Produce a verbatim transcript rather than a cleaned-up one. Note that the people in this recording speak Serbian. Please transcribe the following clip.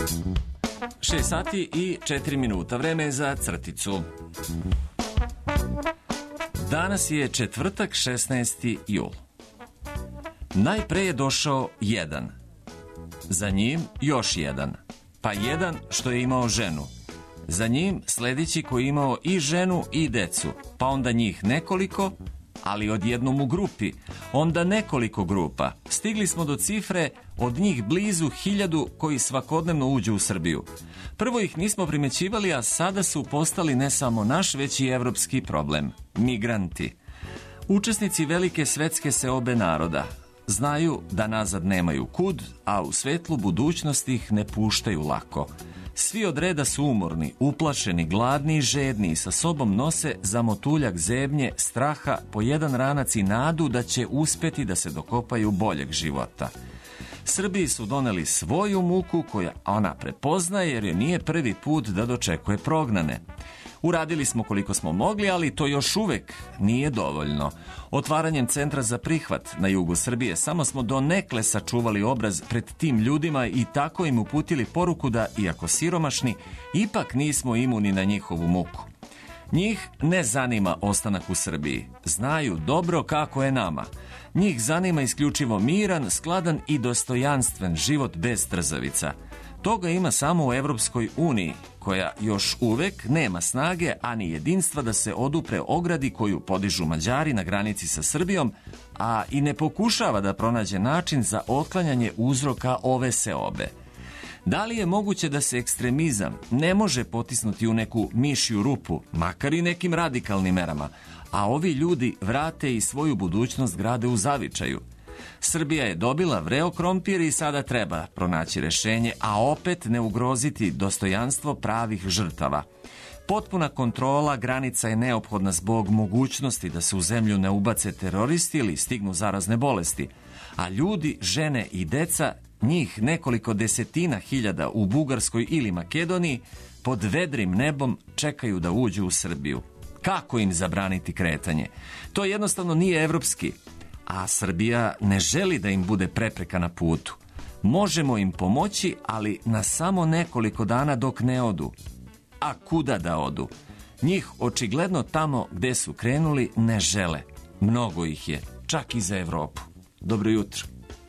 šest sati i četiri minuta. Vreme je za crticu. Danas je četvrtak, šesnaesti jul. Najpre je došao jedan. Za njim još jedan. Pa jedan što je imao ženu. Za njim sljedeći koji je imao i ženu i decu. Pa onda njih nekoliko, ali odjednom u grupi. Onda nekoliko grupa. Stigli smo do cifre od njih blizu hiljadu koji svakodnevno uđu u Srbiju. Prvo ih nismo primećivali, a sada su postali ne samo naš, već i evropski problem. Migranti. Učesnici velike svetske seobe naroda. Znaju da nazad nemaju kud, a u svetlu budućnosti ih ne puštaju lako. Svi od reda su umorni, uplašeni, gladni i žedni i sa sobom nose za motuljak zebnje, straha, po jedan ranac i nadu da će uspjeti da se dokopaju boljeg života. Srbiji su doneli svoju muku koja ona prepoznaje jer je nije prvi put da dočekuje prognane. Uradili smo koliko smo mogli, ali to još uvek nije dovoljno. Otvaranjem centra za prihvat na jugu Srbije samo smo donekle sačuvali obraz pred tim ljudima i tako im uputili poruku da, iako siromašni, ipak nismo imuni na njihovu muku. Njih ne zanima ostanak u Srbiji. Znaju dobro kako je nama. Njih zanima isključivo miran, skladan i dostojanstven život bez trzavica. Toga ima samo u Evropskoj uniji, koja još uvek nema snage, a ni jedinstva da se odupre ogradi koju podižu Mađari na granici sa Srbijom, a i ne pokušava da pronađe način za otklanjanje uzroka ove seobe. Da li je moguće da se ekstremizam ne može potisnuti u neku mišju rupu, makar i nekim radikalnim merama, a ovi ljudi vrate i svoju budućnost grade u zavičaju? Srbija je dobila vreo krompir i sada treba pronaći rešenje, a opet ne ugroziti dostojanstvo pravih žrtava. Potpuna kontrola granica je neophodna zbog mogućnosti da se u zemlju ne ubace teroristi ili stignu zarazne bolesti, a ljudi, žene i deca, njih nekoliko desetina hiljada u Bugarskoj ili Makedoniji, pod vedrim nebom čekaju da uđu u Srbiju. Kako im zabraniti kretanje? To jednostavno nije evropski. A Srbija ne želi da im bude prepreka na putu. Možemo im pomoći, ali na samo nekoliko dana dok ne odu. A kuda da odu? Njih očigledno tamo gde su krenuli ne žele. Mnogo ih je, čak i za Evropu. Dobro jutro.